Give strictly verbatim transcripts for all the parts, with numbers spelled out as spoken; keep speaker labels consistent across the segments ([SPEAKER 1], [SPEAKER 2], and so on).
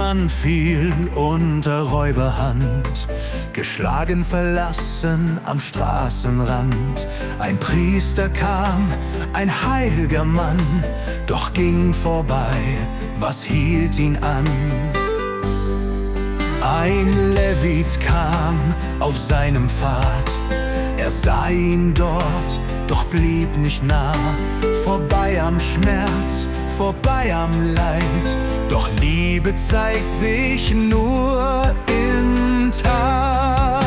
[SPEAKER 1] Mann fiel unter Räuberhand, geschlagen, verlassen am Straßenrand. Ein Priester kam, ein heil'ger Mann, doch ging vorbei, was hielt ihn an? Ein Levit kam auf seinem Pfad, er sah ihn dort, doch blieb nicht nah. Vorbei am Schmerz, vorbei am Leid, doch Liebe zeigt sich nur in Tat.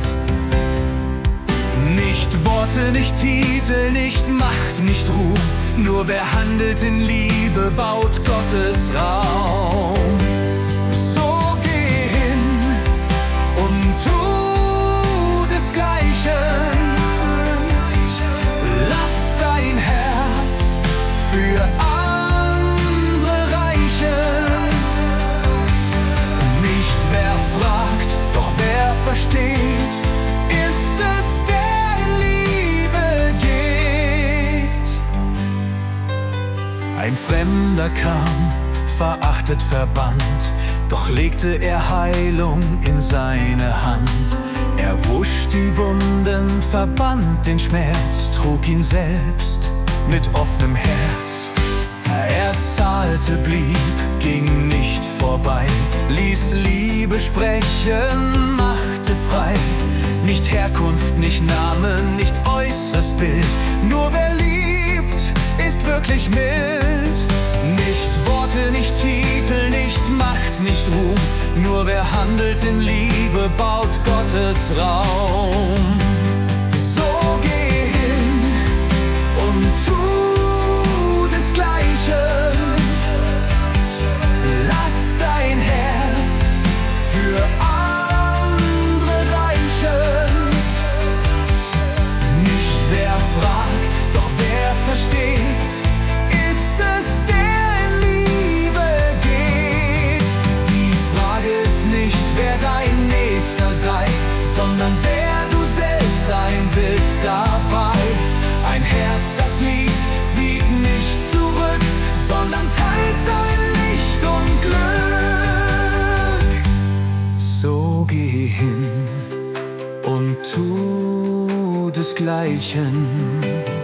[SPEAKER 1] Nicht Worte, nicht Titel, nicht Macht, nicht Ruhm, nur wer handelt in Liebe, baut Gottes Raum. So geh hin und tu desgleichen. Lass dein Herz für andere reichen. Nicht wer fragt, doch wer versteht, ist es, der in Liebe geht. Ein Fremder kam, verachtet, verbannt, doch legte er Heilung in seine Hand. Er wusch die Wunden, verband den Schmerz, trug ihn selbst mit offenem Herz. Er zahlte, blieb, ging nicht vorbei, ließ Liebe sprechen, machte frei. Nicht Herkunft, nicht Name, nicht äußeres Bild, nur wer liebt, ist wirklich mild. Nicht Worte, nicht Titel, nicht Macht, nicht Ruhm, nur wer handelt in Liebe, baut Gottes Raum. So geh hin und tu desgleichen. Lass dein Herz für andere reichen. Nicht wer fragt, doch wer versteht, ist es, der in Liebe geht. Die Frage ist nicht, wer dein Nächster sei, sondern wer du selbst sein willst dabei. Ein Herz, das liebt, sieht nicht zurück, sondern teilt sein Licht und Glück. So geh hin und tu desgleichen.